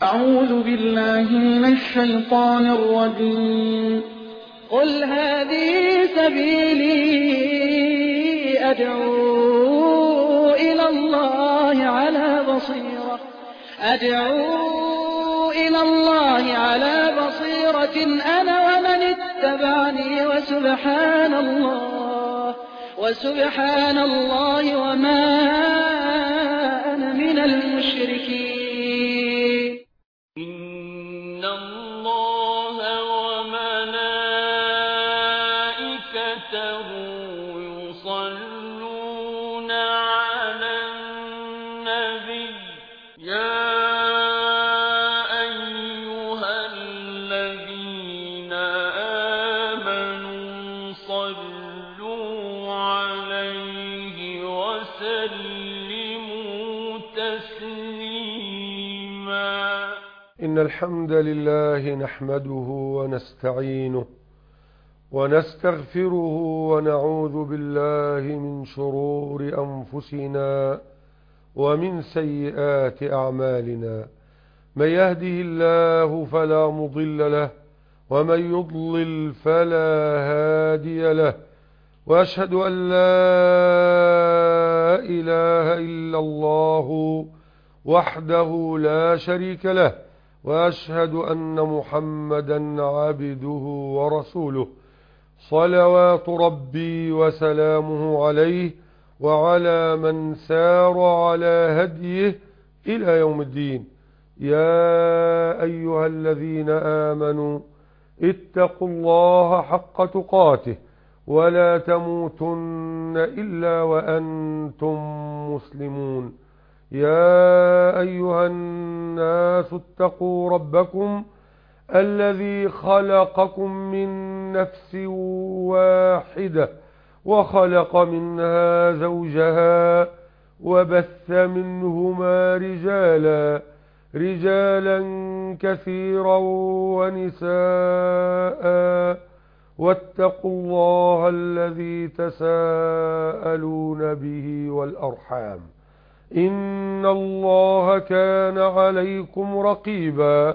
أعوذ بالله من الشيطان الرجيم. قل هذه سبيلي أدعو إلى الله على بصيرة أنا ومن اتبعني وسبحان الله وما أنا من المشركين. إن الله وملائكته يصلون على النبي يا أيها الذين آمنوا صلوا عليه وسلموا تسليما. إن الحمد لله نحمده ونستعينه ونستغفره ونعوذ بالله من شرور أنفسنا ومن سيئات أعمالنا. من يهده الله فلا مضل له ومن يضلل فلا هادي له، وأشهد أن لا إله إلا الله وحده لا شريك له، وأشهد أن محمدا عبده ورسوله، صلوات ربي وسلامه عليه وعلى من سار على هديه إلى يوم الدين. يا أيها الذين آمنوا اتقوا الله حق تقاته ولا تموتن إلا وأنتم مسلمون. يا أيها الناس اتقوا ربكم الذي خلقكم من نفس واحدة وخلق منها زوجها وبث منهما رجالا كثيرا ونساء، واتقوا الله الذي تساءلون به والأرحام إن الله كان عليكم رقيبا.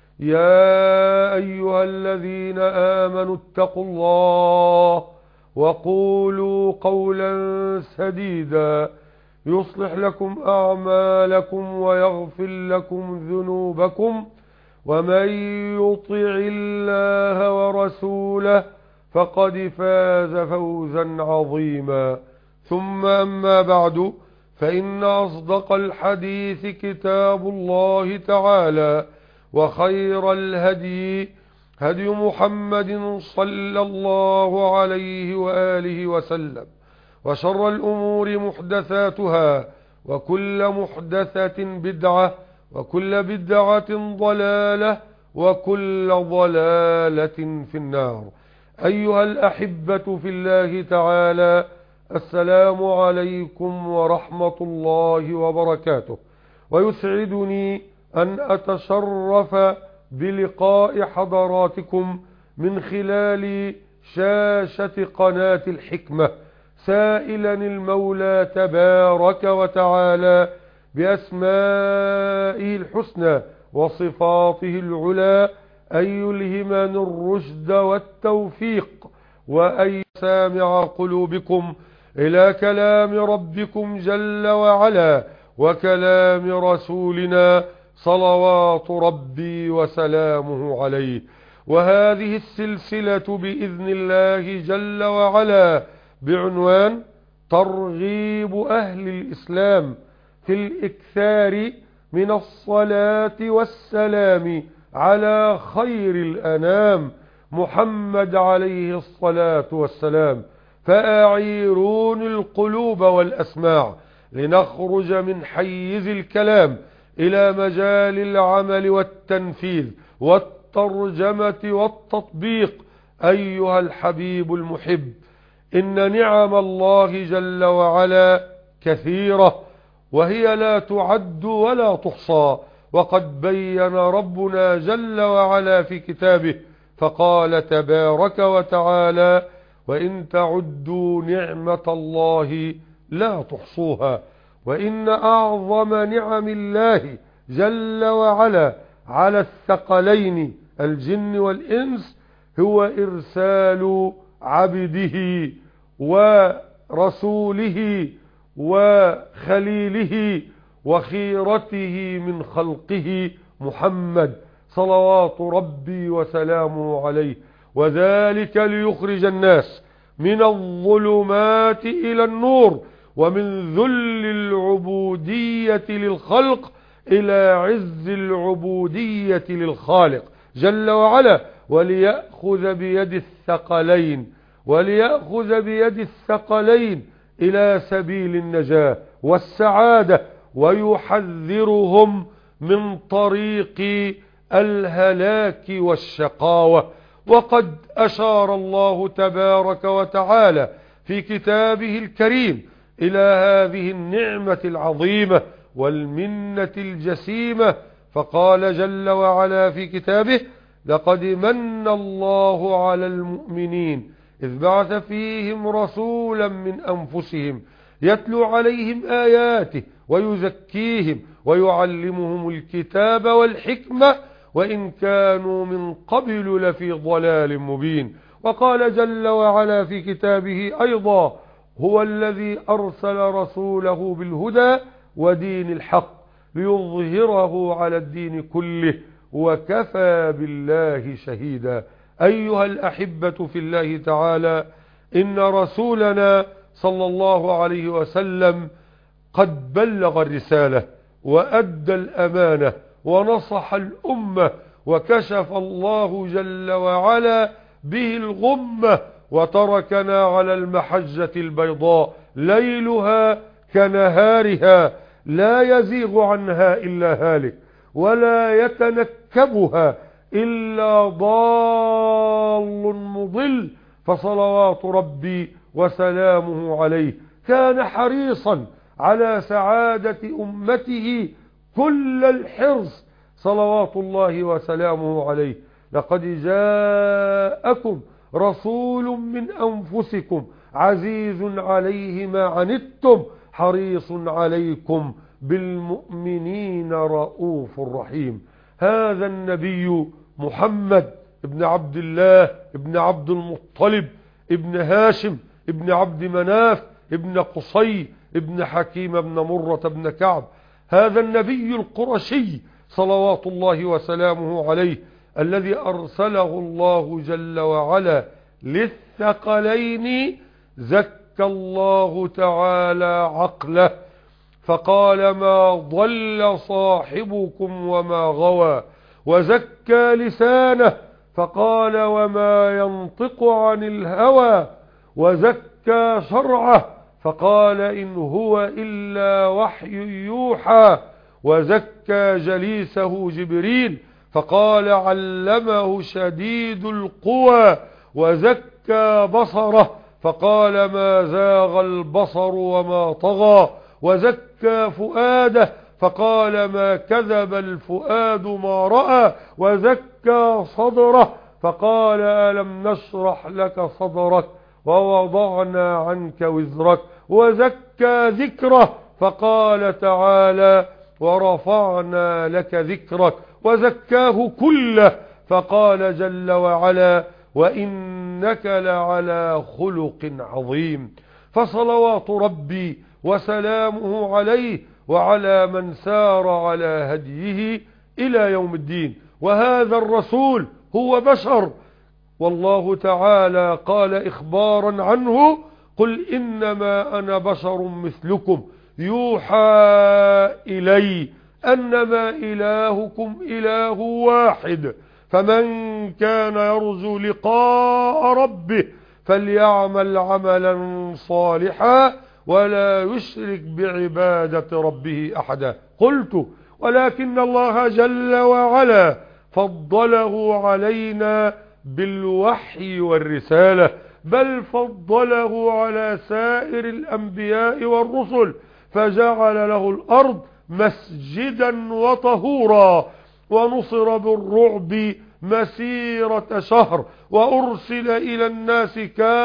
يا أيها الذين آمنوا اتقوا الله وقولوا قولا سديدا يصلح لكم أعمالكم ويغفر لكم ذنوبكم، ومن يطع الله ورسوله فقد فاز فوزا عظيما. ثم أما بعد، فإن أصدق الحديث كتاب الله تعالى، وخير الهدي هدي محمد صلى الله عليه وآله وسلم، وشر الأمور محدثاتها، وكل محدثة بدعة، وكل بدعة ضلالة، وكل ضلالة في النار. أيها الأحبة في الله تعالى، السلام عليكم ورحمة الله وبركاته. ويسعدني أن أتشرف بلقاء حضراتكم من خلال شاشة قناة الحكمة، سائلا المولى تبارك وتعالى بأسمائه الحسنى وصفاته العلى أن يلهمنا الرشد والتوفيق، وأن سامع قلوبكم إلى كلام ربكم جل وعلا وكلام رسولنا صلوات ربي وسلامه عليه. وهذه السلسلة بإذن الله جل وعلا بعنوان ترغيب أهل الإسلام في الإكثار من الصلاة والسلام على خير الأنام محمد عليه الصلاة والسلام. فأعيرون القلوب والأسماع لنخرج من حيز الكلام إلى مجال العمل والتنفيذ والترجمة والتطبيق. أيها الحبيب المحب، إن نعم الله جل وعلا كثيرة، وهي لا تعد ولا تحصى، وقد بين ربنا جل وعلا في كتابه فقال تبارك وتعالى: وإن تعدوا نعمة الله لا تحصوها. وإن أعظم نعم الله جل وعلا على الثقلين الجن والإنس هو إرسال عبده ورسوله وخليله وخيرته من خلقه محمد صلوات ربي وسلامه عليه، وذلك ليخرج الناس من الظلمات إلى النور، ومن ذل العبودية للخلق إلى عز العبودية للخالق جل وعلا، وليأخذ بيد الثقلين إلى سبيل النجاة والسعادة، ويحذرهم من طريق الهلاك والشقاوة. وقد أشار الله تبارك وتعالى في كتابه الكريم إلى هذه النعمة العظيمة والمنة الجسيمة، فقال جل وعلا في كتابه: لقد من الله على المؤمنين إذ بعث فيهم رسولا من أنفسهم يتلو عليهم آياته ويزكيهم ويعلمهم الكتاب والحكمة وإن كانوا من قبل لفي ضلال مبين. وقال جل وعلا في كتابه أيضا: هو الذي أرسل رسوله بالهدى ودين الحق ليظهره على الدين كله وكفى بالله شهيدا. أيها الأحبة في الله تعالى، إن رسولنا صلى الله عليه وسلم قد بلغ الرسالة وأدى الأمانة ونصح الأمة، وكشف الله جل وعلا به الغمة، وتركنا على المحجة البيضاء ليلها كنهارها لا يزيغ عنها إلا هالك ولا يتنكبها إلا ضال مضل، فصلوات ربي وسلامه عليه كان حريصا على سعادة أمته كل الحرص صلوات الله وسلامه عليه. لقد جاءكم رسول من أنفسكم عزيز عليه ما عنتم حريص عليكم بالمؤمنين رؤوف رحيم. هذا النبي محمد ابن عبد الله ابن عبد المطلب ابن هاشم ابن عبد مناف ابن قصي ابن حكيم ابن مرة ابن كعب، هذا النبي القرشي صلوات الله وسلامه عليه الذي أرسله الله جل وعلا للثقلين، زكى الله تعالى عقله فقال: ما ضل صاحبكم وما غوى، وزكى لسانه فقال: وما ينطق عن الهوى، وزكى شرعه فقال: إن هو إلا وحي يوحى، وزكى جليسه جبريل فقال: علمه شديد القوى، وزكى بصره فقال: ما زاغ البصر وما طغى، وزكى فؤاده فقال: ما كذب الفؤاد ما رأى، وزكى صدره فقال: ألم نشرح لك صدرك ووضعنا عنك وزرك، وزكى ذكره فقال تعالى: ورفعنا لك ذكرك، وزكاه كله فقال جل وعلا: وإنك لعلى خلق عظيم. فصلوات ربي وسلامه عليه وعلى من سار على هديه إلى يوم الدين. وهذا الرسول هو بشر، والله تعالى قال إخبارا عنه: قل إنما أنا بشر مثلكم يوحى إلي أنما إلهكم إله واحد، فمن كان يرجو لقاء ربه فليعمل عملا صالحا ولا يشرك بعبادة ربه أحدا. قلت: ولكن الله جل وعلا فضله علينا بالوحي والرسالة، بل فضله على سائر الأنبياء والرسل، فجعل له الأرض مسجدا وطهورا، ونصر بالرعب مسيرة شهر، وأرسل إلى الناس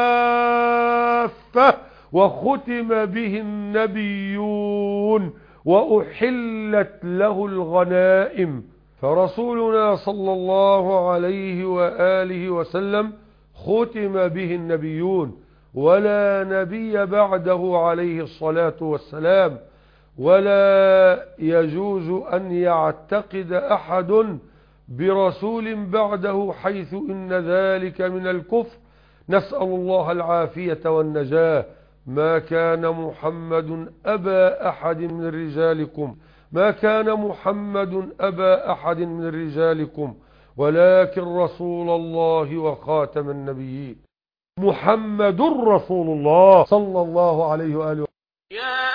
كافة، وختم به النبيون، وأحلت له الغنائم. فرسولنا صلى الله عليه وآله وسلم ختم به النبيون، ولا نبي بعده عليه الصلاة والسلام، ولا يجوز أن يعتقد أحد برسول بعده حيث إن ذلك من الكفر. نسأل الله العافية والنجاة. ما كان محمد أبا أحد من رجالكم ما كان محمد أبا أحد من رجالكم ولكن رسول الله وخاتم النبيين. محمد رسول الله صلى الله عليه وآله. يا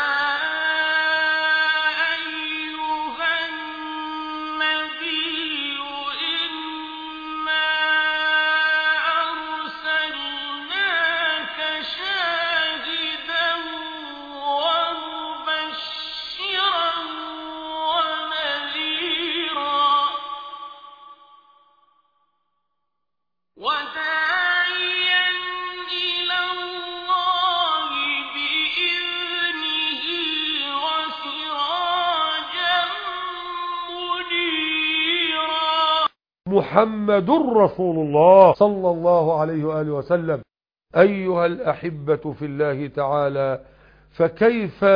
محمد رسول الله صلى الله عليه وآله وسلم. أيها الأحبة في الله تعالى، فكيف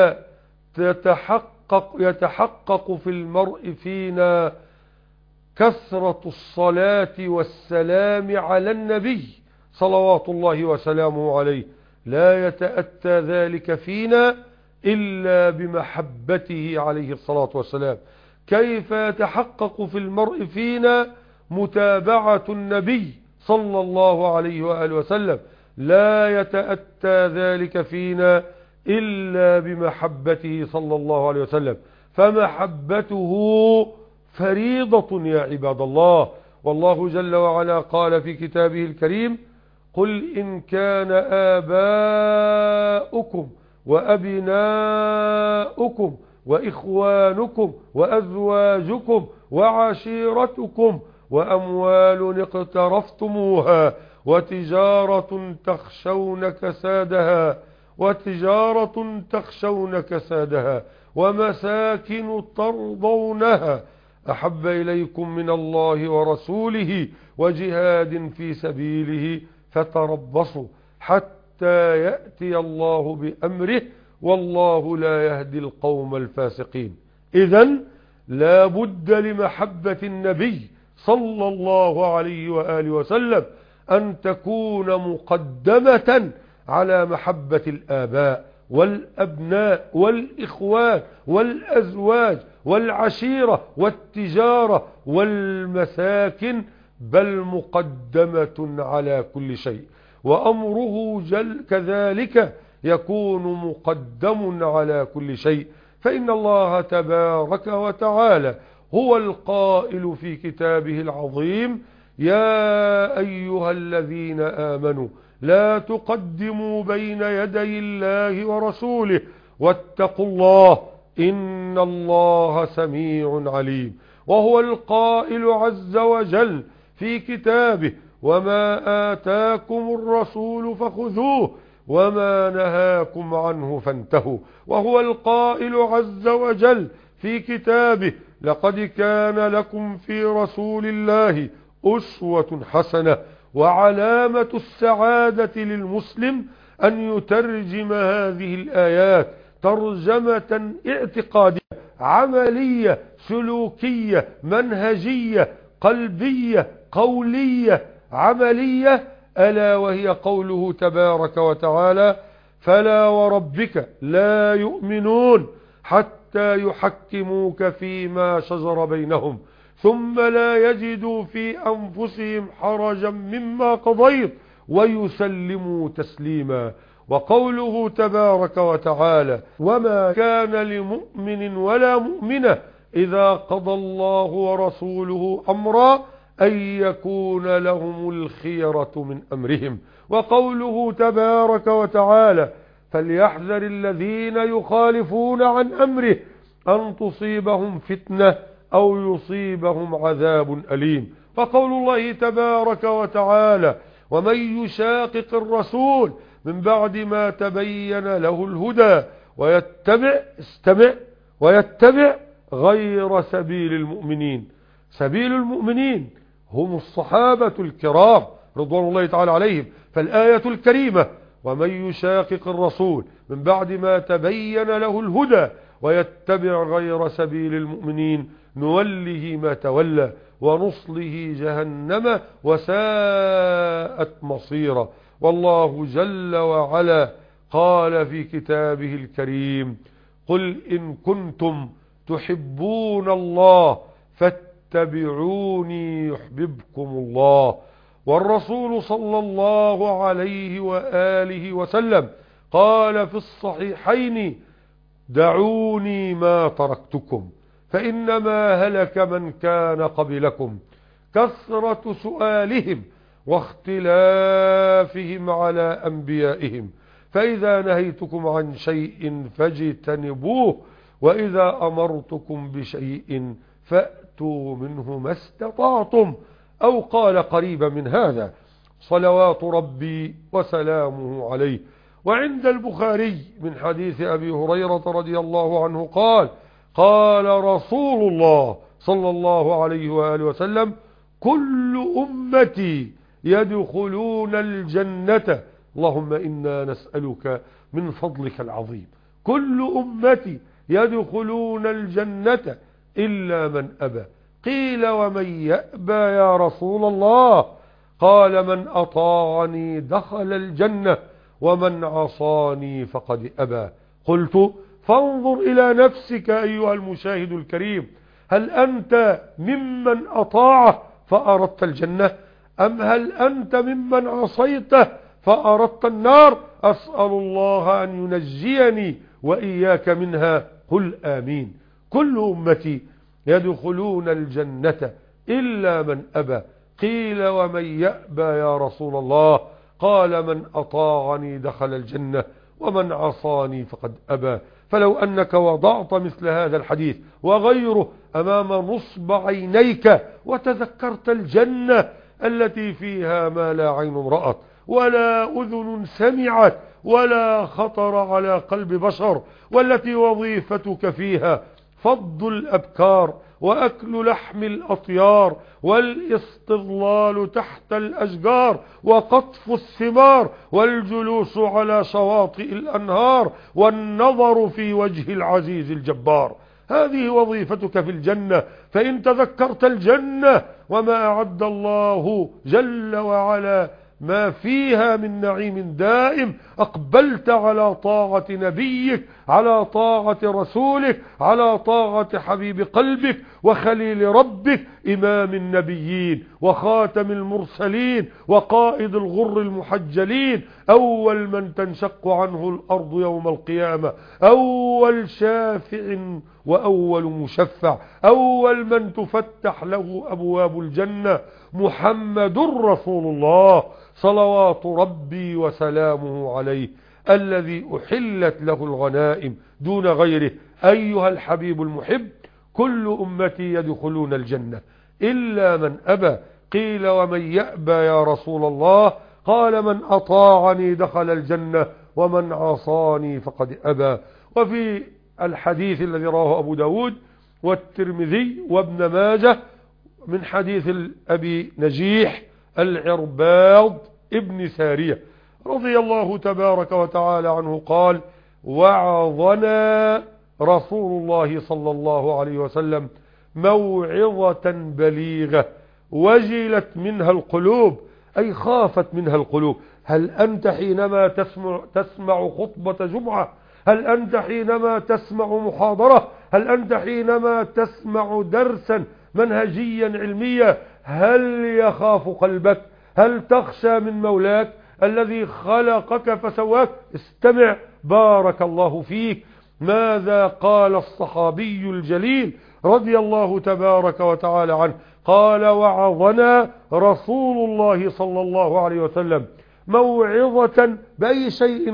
يتحقق في المرء فينا كثرة الصلاة والسلام على النبي صلوات الله وسلامه عليه؟ لا يتأتى ذلك فينا إلا بمحبته عليه الصلاة والسلام. كيف يتحقق في المرء فينا متابعة النبي صلى الله عليه وآله وسلم؟ لا يتأتى ذلك فينا إلا بمحبته صلى الله عليه وسلم. فمحبته فريضة يا عباد الله. والله جل وعلا قال في كتابه الكريم: قل إن كان آباؤكم وأبناؤكم وإخوانكم وأزواجكم وعشيرتكم وأموال اقترفتموها وتجارة تخشون كسادها ومساكن ترضونها أحب إليكم من الله ورسوله وجهاد في سبيله فتربصوا حتى يأتي الله بأمره والله لا يهدي القوم الفاسقين. إذن لا بد لمحبة النبي صلى الله عليه وآله وسلم أن تكون مقدمة على محبة الآباء والأبناء والإخوان والأزواج والعشيرة والتجارة والمساكن، بل مقدمة على كل شيء. وأمره كذلك يكون مقدم على كل شيء، فإن الله تبارك وتعالى هو القائل في كتابه العظيم: يا أيها الذين آمنوا لا تقدموا بين يدي الله ورسوله واتقوا الله إن الله سميع عليم. وهو القائل عز وجل في كتابه: وما آتاكم الرسول فخذوه وما نهاكم عنه فانتهوا. وهو القائل عز وجل في كتابه: لقد كان لكم في رسول الله أسوة حسنة. وعلامة السعادة للمسلم أن يترجم هذه الآيات ترجمة اعتقادية عملية سلوكية منهجية قلبية قولية عملية، ألا وهي قوله تبارك وتعالى: فلا وربك لا يؤمنون حتى يحكموك فيما شجر بينهم ثم لا يجدوا في أنفسهم حرجا مما قضيت ويسلموا تسليما. وقوله تبارك وتعالى: وما كان لمؤمن ولا مؤمنة إذا قضى الله ورسوله أمرا أن يكون لهم الخيرة من أمرهم. وقوله تبارك وتعالى: فليحذر الذين يخالفون عن أمره أن تصيبهم فتنة أو يصيبهم عذاب أليم. وقول الله تبارك وتعالى: ومن يشاقق الرسول من بعد ما تبين له الهدى ويتبع غير سبيل المؤمنين سبيل المؤمنين هم الصحابة الكرام رضوان الله تعالى عليهم. فالآية الكريمة ومن يشاقق الرسول من بعد ما تبين له الهدى ويتبع غير سبيل المؤمنين نوله ما تولى ونصله جهنم وساءت مصيرا. والله جل وعلا قال في كتابه الكريم قل إن كنتم تحبون الله فاتبعوني يحببكم الله. والرسول صلى الله عليه وآله وسلم قال في الصحيحين دعوني ما تركتكم فإنما هلك من كان قبلكم كثرة سؤالهم واختلافهم على أنبيائهم فإذا نهيتكم عن شيء فاجتنبوه وإذا أمرتكم بشيء فأتوا منه ما استطعتم أو قال قريبا من هذا صلوات ربي وسلامه عليه. وعند البخاري من حديث أبي هريرة رضي الله عنه قال قال رسول الله صلى الله عليه وآله وسلم كل أمتي يدخلون الجنة اللهم إنا نسألك من فضلك العظيم كل أمتي يدخلون الجنة إلا من أبى. قيل ومن يأبى يا رسول الله؟ قال من أطاعني دخل الجنة ومن عصاني فقد أبى. قلت فانظر إلى نفسك أيها المشاهد الكريم هل أنت ممن أطاعه فأردت الجنة أم هل أنت ممن عصيته فأردت النار؟ أسأل الله أن ينجيني وإياك منها قل آمين. كل أمتي يدخلون الجنة إلا من أبى. قيل ومن يأبى يا رسول الله؟ قال من أطاعني دخل الجنة ومن عصاني فقد أبى. فلو أنك وضعت مثل هذا الحديث وغيره أمام نصب عينيك وتذكرت الجنة التي فيها ما لا عين رأت ولا أذن سمعت ولا خطر على قلب بشر والتي وظيفتك فيها فض الأبكار وأكل لحم الأطيار والاستظلال تحت الأشجار وقطف الثمار والجلوس على شواطئ الأنهار والنظر في وجه العزيز الجبار هذه وظيفتك في الجنة. فإن تذكرت الجنة وما أعد الله جل وعلا ما فيها من نعيم دائم أقبلت على طاعة نبيك على طاعة رسولك على طاعة حبيب قلبك وخليل ربك إمام النبيين وخاتم المرسلين وقائد الغر المحجلين أول من تنشق عنه الأرض يوم القيامة أول شافع وأول مشفع أول من تفتح له أبواب الجنة محمد رسول الله صلوات ربي وسلامه عليه الذي أحلت له الغنائم دون غيره. أيها الحبيب المحب كل أمتي يدخلون الجنة إلا من أبى. قيل ومن يأبى يا رسول الله؟ قال من أطاعني دخل الجنة ومن عصاني فقد أبى. وفي الحديث الذي رواه أبو داود والترمذي وابن ماجه من حديث أبي نجيح العرباض ابن سارية رضي الله تبارك وتعالى عنه قال وعظنا رسول الله صلى الله عليه وسلم موعظة بليغة وجلت منها القلوب أي خافت منها القلوب. هل أنت حينما تسمع خطبة جمعة هل أنت حينما تسمع محاضرة هل أنت حينما تسمع درسا منهجيا علميا هل يخاف قلبك؟ هل تخشى من مولاك الذي خلقك فسواك؟ استمع بارك الله فيك ماذا قال الصحابي الجليل رضي الله تبارك وتعالى عنه قال وعظنا رسول الله صلى الله عليه وسلم موعظة بأي شيء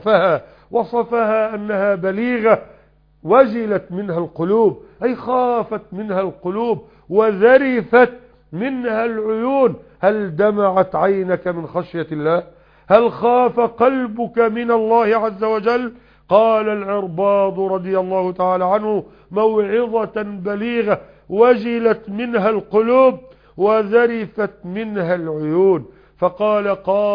وصفها أنها بليغة وجلت منها القلوب أي خافت منها القلوب وذرفت منها العيون. هل دمعت عينك من خشية الله؟ هل خاف قلبك من الله عز وجل؟ قال العرباض رضي الله تعالى عنه موعظة بليغة وجلت منها القلوب وذرفت منها العيون. فقال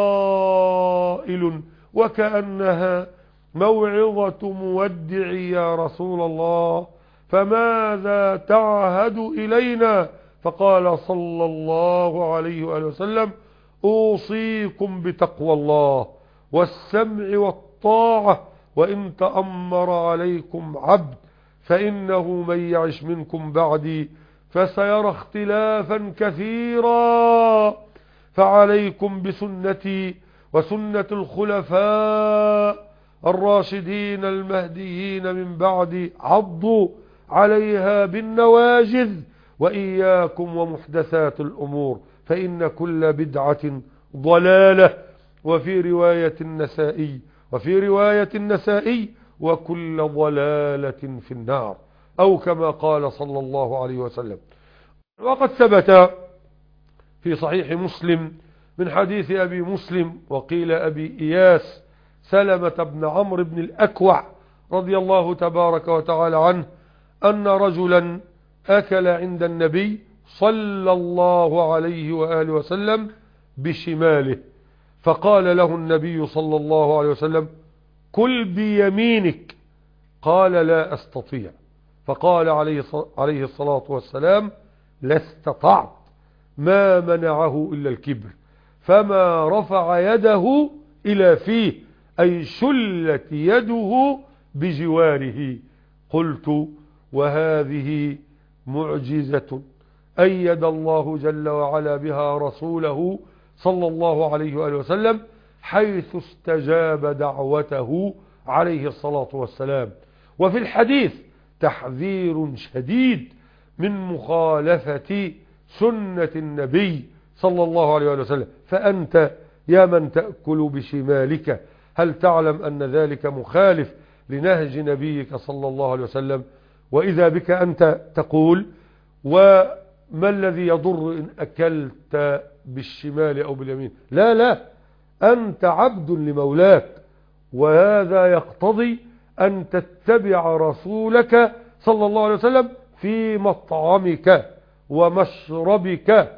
قائل وكأنها موعظة مودع يا رسول الله فماذا تعهد إلينا؟ فقال صلى الله عليه وآله وسلم أوصيكم بتقوى الله والسمع والطاعة وإن تأمر عليكم عبد فإنه من يعش منكم بعدي فسيرى اختلافا كثيرا فعليكم بسنتي وسنة الخلفاء الراشدين المهديين من بعدي عضوا عليها بالنواجذ وإياكم ومحدثات الأمور فإن كل بدعة ضلالة. وفي رواية النسائي وكل ضلالة في النار أو كما قال صلى الله عليه وسلم. وقد ثبت في صحيح مسلم من حديث أبي مسلم وقيل أبي إياس سلمة بن عمرو بن الأكوع رضي الله تبارك وتعالى عنه أن رجلا أكل عند النبي صلى الله عليه وآله وسلم بشماله فقال له النبي صلى الله عليه وسلم كل بيمينك قال لا أستطيع فقال عليه الصلاة والسلام لا استطعت ما منعه إلا الكبر فما رفع يده إلى فيه أي شلت يده بجواره. قلت وهذه معجزة أيد الله جل وعلا بها رسوله صلى الله عليه وآله وسلم حيث استجاب دعوته عليه الصلاة والسلام. وفي الحديث تحذير شديد من مخالفة سنة النبي صلى الله عليه وآله وسلم. فأنت يا من تأكل بشمالك هل تعلم أن ذلك مخالف لنهج نبيك صلى الله عليه وسلم؟ وإذا بك أنت تقول وما الذي يضر إن أكلت بالشمال أو باليمين؟ لا أنت عبد لمولاك وهذا يقتضي أن تتبع رسولك صلى الله عليه وسلم في مطعمك ومشربك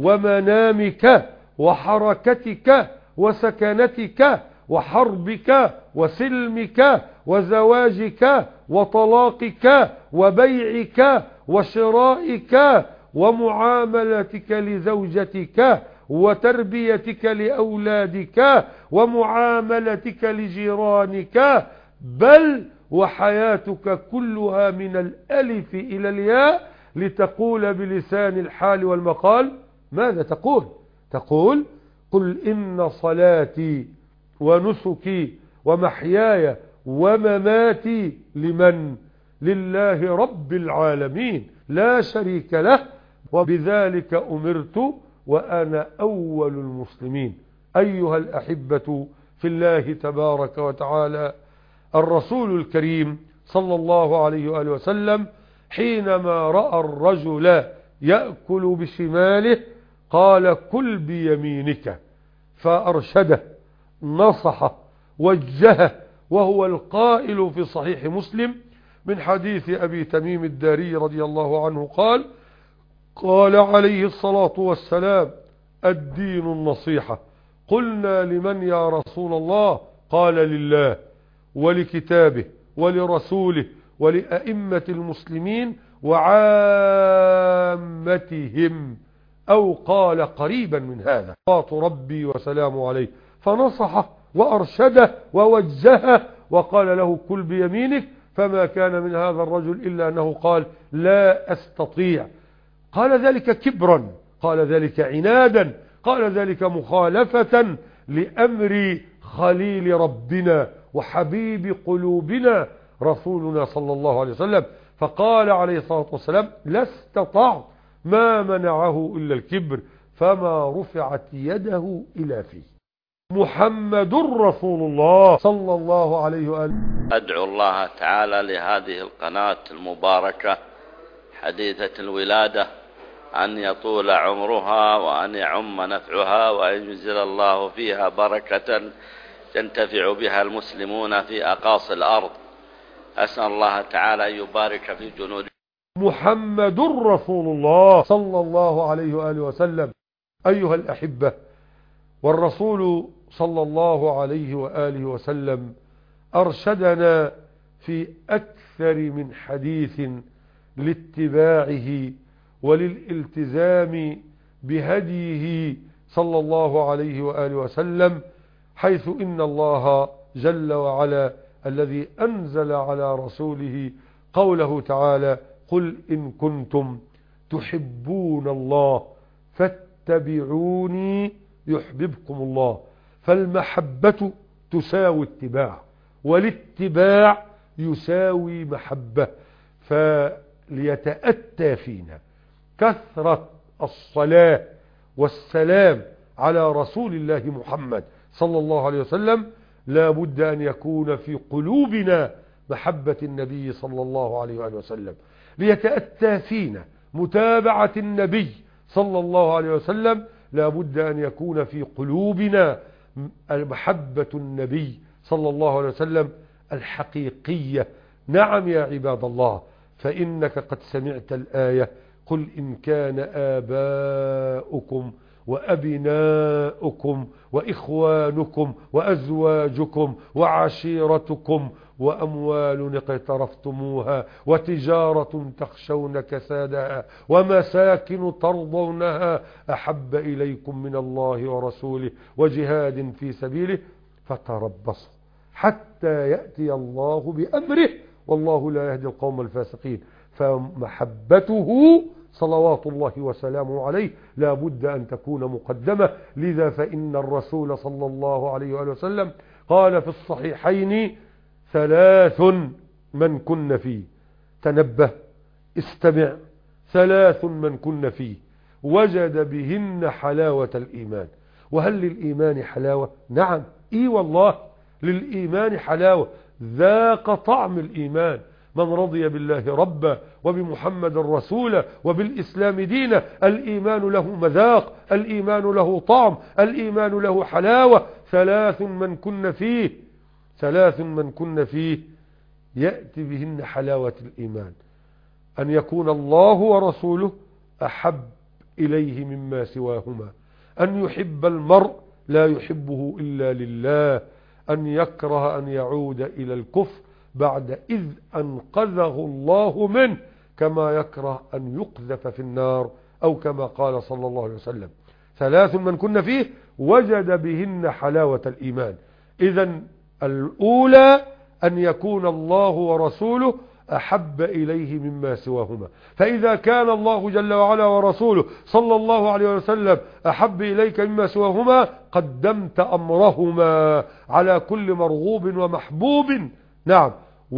ومنامك وحركتك وسكنتك وحربك وسلمك وزواجك وطلاقك وبيعك وشرائك ومعاملتك لزوجتك وتربيتك لأولادك ومعاملتك لجيرانك بل وحياتك كلها من الألف إلى الياء لتقول بلسان الحال والمقال ماذا تقول؟ تقول قل إن صلاتي ونسكي ومحياي ومماتي لمن؟ لله رب العالمين لا شريك له وبذلك أمرت وأنا أول المسلمين. أيها الأحبة في الله تبارك وتعالى الرسول الكريم صلى الله عليه وآله وسلم حينما رأى الرجل يأكل بشماله قال كل بيمينك فأرشده نصحه وجهه وهو القائل في صحيح مسلم من حديث أبي تميم الداري رضي الله عنه قال عليه الصلاة والسلام الدين النصيحة. قلنا لمن يا رسول الله؟ قال لله ولكتابه ولرسوله ولأئمة المسلمين وعامتهم أو قال قريبا من هذا صلوات ربي وسلامه عليه. فنصحه وأرشده ووجهه وقال له كل بيمينك. فما كان من هذا الرجل إلا أنه قال لا أستطيع. قال ذلك كبرا، قال ذلك عنادا، قال ذلك مخالفة لأمر خليل ربنا وحبيب قلوبنا رسولنا صلى الله عليه وسلم. فقال عليه الصلاة والسلام لا استطعت ما منعه إلا الكبر فما رفعت يده إلى فيه. محمد رسول الله صلى الله عليه وآله. أدعو الله تعالى لهذه القناة المباركة حديثة الولادة أن يطول عمرها وأن يعم نفعها وأن ينزل الله فيها بركة ينتفع بها المسلمون في أقاصي الأرض. أسأل الله تعالى أن يبارك في جنود محمد رسول الله صلى الله عليه وآله وسلم. أيها الأحبة، والرسول صلى الله عليه وآله وسلم أرشدنا في أكثر من حديث لاتباعه وللالتزام بهديه صلى الله عليه وآله وسلم، حيث إن الله جل وعلا الذي أنزل على رسوله قوله تعالى: قل إن كنتم تحبون الله فاتبعوني يحببكم الله. فالمحبة تساوي اتباع، والاتباع يساوي محبة. فليتأتى فينا كثرة الصلاة والسلام على رسول الله محمد صلى الله عليه وسلم. لا بد أن يكون في قلوبنا محبة النبي صلى الله عليه وآله وسلم. ليتأتى فينا متابعة النبي صلى الله عليه وسلم، لا بد أن يكون في قلوبنا محبة النبي صلى الله عليه وسلم الحقيقية. نعم يا عباد الله، فإنك قد سمعت الآية: قل إن كان آباؤكم وأبناؤكم وإخوانكم وأزواجكم وعشيرتكم وأموال اقترفتموها وتجارة تخشون كسادها ومساكن ترضونها أحب إليكم من الله ورسوله وجهاد في سبيله فتربصوا حتى يأتي الله بأمره والله لا يهدي القوم الفاسقين. فمحبته صلوات الله وسلامه عليه لا بد أن تكون مقدمة. لذا فإن الرسول صلى الله عليه وآله وسلم قال في الصحيحين: 3 من كن فيه، تنبه استمع، 3 من كن فيه وجد بهن حلاوة الإيمان. وهل للإيمان حلاوة؟ نعم، والله للإيمان حلاوة. ذاق طعم الإيمان من رضي بالله ربا وبمحمد رسولا وبالإسلام دينا. الإيمان له مذاق، الإيمان له طعم، الإيمان له حلاوة. 3 من كن فيه، 3 من كن فيه يأتي بهن حلاوة الإيمان: أن يكون الله ورسوله أحب إليه مما سواهما، أن يحب المرء لا يحبه إلا لله، أن يكره أن يعود إلى الكفر بعد إذ أنقذه الله منه، كما يكره أن يقذف في النار، أو كما قال صلى الله عليه وسلم: 3 من كن فيه وجد بهن حلاوة الإيمان. إذن الأولى أن يكون الله ورسوله أحب إليه مما سواهما. فإذا كان الله جل وعلا ورسوله صلى الله عليه وسلم أحب إليك مما سواهما، قدمت أمرهما على كل مرغوب ومحبوب. نعم،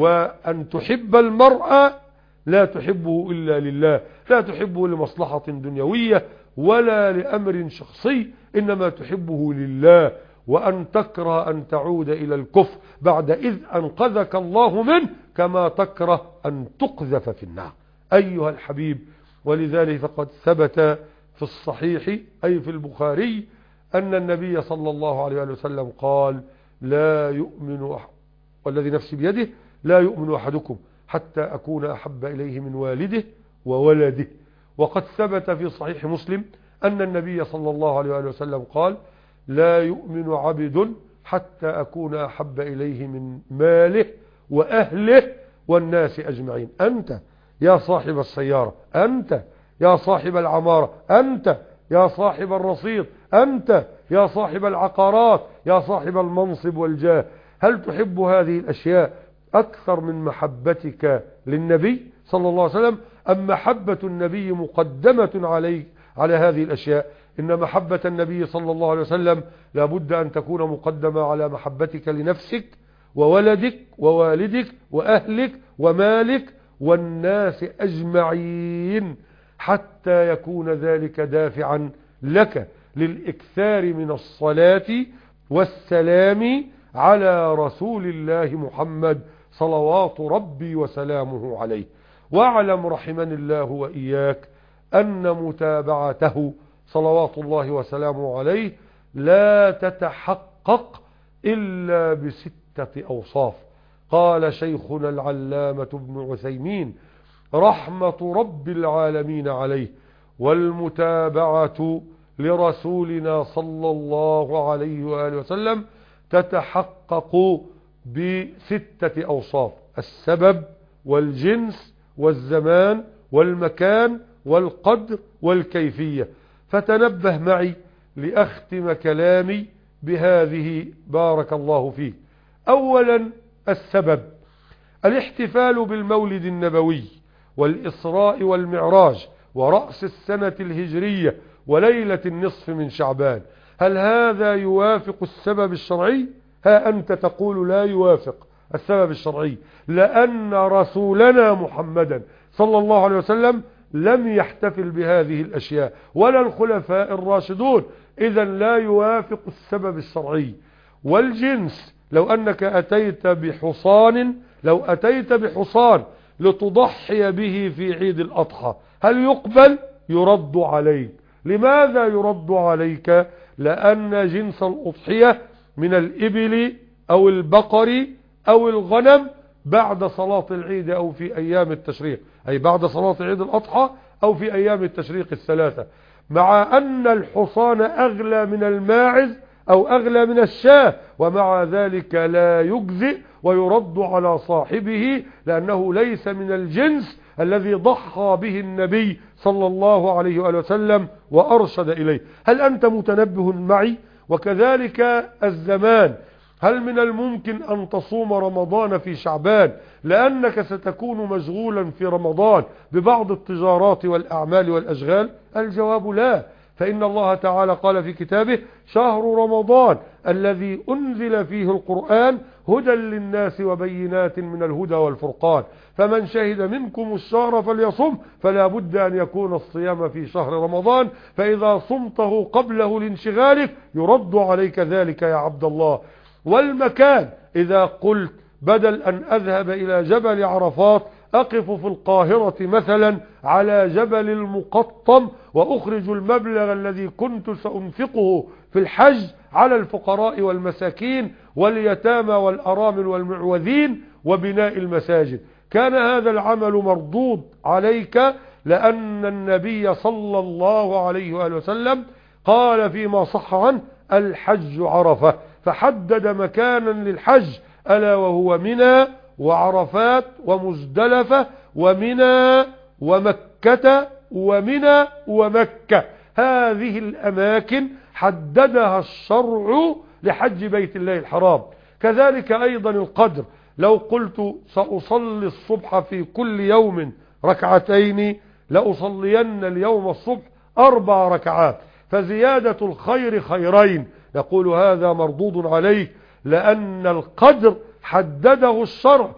وأن تحب المرء لا تحبه إلا لله، لا تحبه لمصلحة دنيوية ولا لأمر شخصي، إنما تحبه لله. وأن تكره أن تعود إلى الكفر بعد إذ أنقذك الله منه، كما تكره أن تقذف في النار أيها الحبيب. ولذلك فقد ثبت في الصحيح أي في البخاري أن النبي صلى الله عليه وسلم قال: لا يؤمن والذي نفسي بيده لا يؤمن أحدكم حتى أكون أحب إليه من والده وولده. وقد ثبت في صحيح مسلم أن النبي صلى الله عليه وسلم قال: لا يؤمن عبد حتى أكون أحب إليه من ماله وأهله والناس أجمعين. أنت يا صاحب السيارة، أنت يا صاحب العمارة، أنت يا صاحب الرصيد، أنت يا صاحب العقارات، يا صاحب المنصب والجاه، هل تحب هذه الأشياء أكثر من محبتك للنبي صلى الله عليه وسلم؟ أم محبة النبي مقدمة على هذه الأشياء؟ إن محبة النبي صلى الله عليه وسلم لابد أن تكون مقدمة على محبتك لنفسك وولدك ووالدك وأهلك ومالك والناس أجمعين، حتى يكون ذلك دافعا لك للإكثار من الصلاة والسلام على رسول الله محمد صلوات ربي وسلامه عليه. واعلم رحمني الله وإياك أن متابعته صلوات الله وسلامه عليه لا تتحقق إلا ب6 أوصاف. قال شيخنا العلامة ابن عثيمين رحمة رب العالمين عليه، والمتابعة لرسولنا صلى الله عليه وآله وسلم تتحقق ب6 أوصاف: السبب والجنس والزمان والمكان والقدر والكيفية. فتنبه معي لأختم كلامي بهذه بارك الله فيك. أولا السبب: الاحتفال بالمولد النبوي والإسراء والمعراج ورأس السنة الهجرية وليلة النصف من شعبان، هل هذا يوافق السبب الشرعي؟ ها أنت تقول لا يوافق السبب الشرعي، لأن رسولنا محمدا صلى الله عليه وسلم لم يحتفل بهذه الأشياء ولا الخلفاء الراشدون، إذا لا يوافق السبب الشرعي. والجنس: لو أنك أتيت بحصان لتضحي به في عيد الأضحى، هل يقبل؟ يرد عليك. لماذا يرد عليك؟ لأن جنس الأضحية من الإبل أو البقر أو الغنم بعد صلاة العيد أو في أيام التشريق، أي بعد صلاة عيد الأضحى أو في أيام التشريق الثلاثة، مع أن الحصان أغلى من الماعز أو أغلى من الشاة، ومع ذلك لا يجزئ ويرد على صاحبه، لأنه ليس من الجنس الذي ضحى به النبي صلى الله عليه وآله وسلم وأرشد إليه. هل أنت متنبه معي؟ وكذلك الزمان: هل من الممكن أن تصوم رمضان في شعبان لأنك ستكون مشغولا في رمضان ببعض التجارات والأعمال والأشغال؟ الجواب لا، فإن الله تعالى قال في كتابه: شهر رمضان الذي أنزل فيه القرآن هدى للناس وبينات من الهدى والفرقان، فمن شهد منكم الشهر فليصم، فلا بد أن يكون الصيام في شهر رمضان، فإذا صمته قبله لانشغالك يرد عليك ذلك يا عبد الله. والمكان: إذا قلت بدل أن أذهب إلى جبل عرفات أقف في القاهرة مثلا على جبل المقطم وأخرج المبلغ الذي كنت سأنفقه في الحج على الفقراء والمساكين واليتامى والأرامل والمعوذين وبناء المساجد، كان هذا العمل مردود عليك، لأن النبي صلى الله عليه وآله وسلم قال فيما صح عنه: الحج عرفة، فحدد مكانا للحج ألا وهو منى وعرفات ومزدلفة ومنى ومكة ومنى ومكة. هذه الأماكن حددها الشرع لحج بيت الله الحرام. كذلك أيضا القدر: لو قلت سأصلي الصبح في كل يوم ركعتين لأصلين اليوم الصبح 4 ركعات، فزيادة الخير خيرين، نقول هذا مردود عليك، لأن القدر حدده الشرع،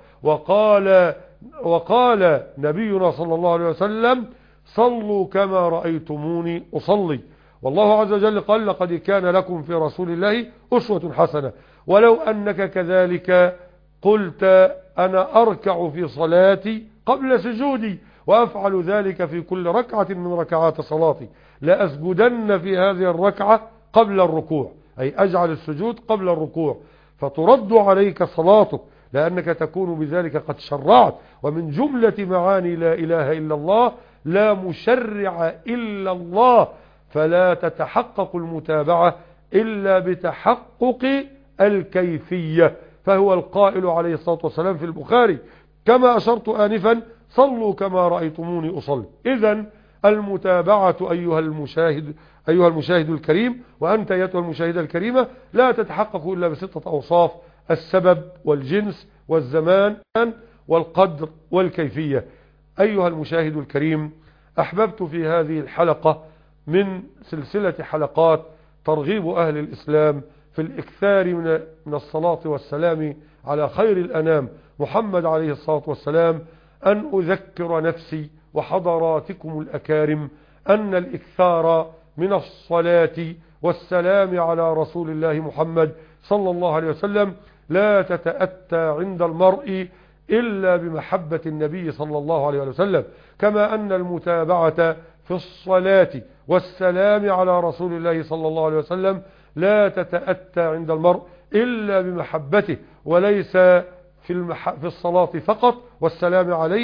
وقال نبينا صلى الله عليه وسلم: صلوا كما رأيتموني أصلي. والله عز وجل قال: لقد كان لكم في رسول الله أسوة حسنة. ولو أنك كذلك قلت: أنا أركع في صلاتي قبل سجودي وأفعل ذلك في كل ركعة من ركعات صلاتي، لأسجدن في هذه الركعة قبل الركوع، أي أجعل السجود قبل الركوع، فترد عليك صلاتك، لأنك تكون بذلك قد شرعت. ومن جملة معاني لا إله إلا الله لا مشرع إلا الله، فلا تتحقق المتابعة إلا بتحقق الكيفية. فهو القائل عليه الصلاة والسلام في البخاري كما أشرت آنفا: صلوا كما رأيتموني أصلي. إذن المتابعة أيها المشاهد الكريم، وأنت أيتها المشاهدة الكريمة، لا تتحقق إلا ب6 أوصاف: السبب والجنس والزمان والقدر والكيفية. أيها المشاهد الكريم، أحببت في هذه الحلقة من سلسلة حلقات ترغيب أهل الإسلام في الإكثار من الصلاة والسلام على خير الأنام محمد عليه الصلاة والسلام، أن أذكر نفسي وحضراتكم الأكارم أن الإكثار من الصلاة والسلام على رسول الله محمد صلى الله عليه وسلم لا تتأتى عند المرء إلا بمحبة النبي صلى الله عليه وسلم، كما أن المتابعة في الصلاة والسلام على رسول الله صلى الله عليه وسلم لا تتأتى عند المرء إلا بمحبته، وليس في الصلاة فقط والسلام عليه،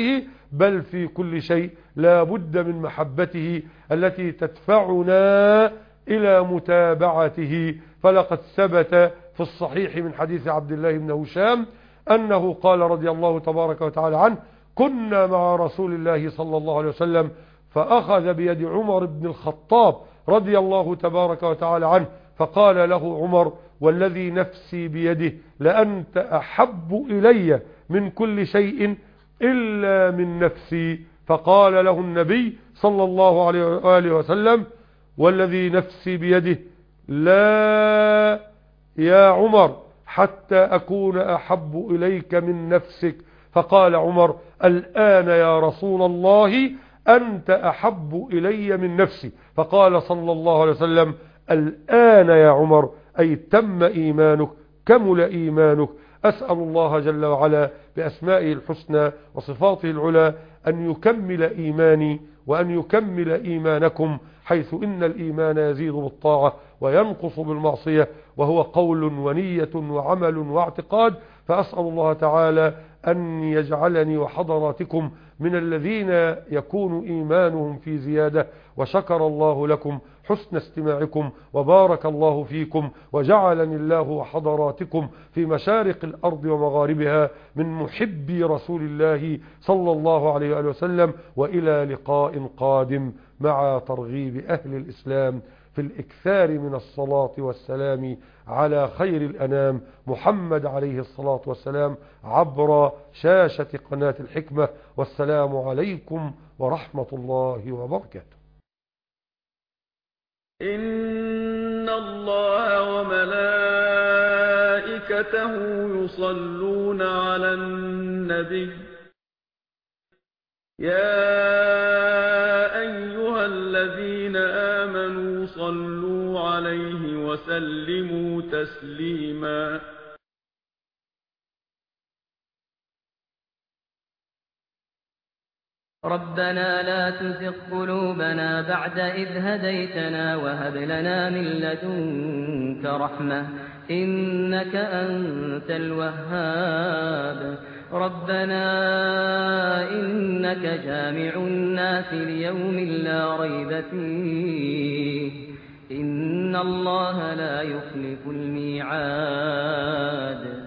بل في كل شيء لا بد من محبته التي تدفعنا إلى متابعته. فلقد ثبت في الصحيح من حديث عبد الله بن هشام أنه قال رضي الله تبارك وتعالى عنه: كنا مع رسول الله صلى الله عليه وسلم فأخذ بيد عمر بن الخطاب رضي الله تبارك وتعالى عنه فقال له عمر: والذي نفسي بيده لأنت أحب إلي من كل شيء إلا من نفسي. فقال له النبي صلى الله عليه وآله وسلم: والذي نفسي بيده لا يا عمر حتى أكون أحب إليك من نفسك. فقال عمر: الآن يا رسول الله أنت أحب إلي من نفسي. فقال صلى الله عليه وسلم: الآن يا عمر، أي تم إيمانك، كمل إيمانك. أسأل الله جل وعلا بأسمائه الحسنى وصفاته العلى أن يكمل إيماني وأن يكمل إيمانكم، حيث إن الإيمان يزيد بالطاعة وينقص بالمعصية، وهو قول ونية وعمل واعتقاد. فأسأل الله تعالى أن يجعلني وحضراتكم من الذين يكون إيمانهم في زيادة. وشكر الله لكم حسن استماعكم، وبارك الله فيكم، وجعلني الله وحضراتكم في مشارق الأرض ومغاربها من محبي رسول الله صلى الله عليه وآله وسلم. وإلى لقاء قادم مع ترغيب أهل الإسلام في الإكثار من الصلاة والسلام على خير الأنام محمد عليه الصلاة والسلام عبر شاشة قناة الحكمة. والسلام عليكم ورحمة الله وبركاته. إن الله وملائكته يصلون على النبي يا أيها الذين آمنوا صلوا عليه وسلموا تسليما. ربنا لا تزغ قلوبنا بعد إذ هديتنا وهب لنا من لدنك رحمة إنك أنت الوهاب. ربنا إنك جامع الناس ليوم لا ريب فيه إن الله لا يخلف الميعاد.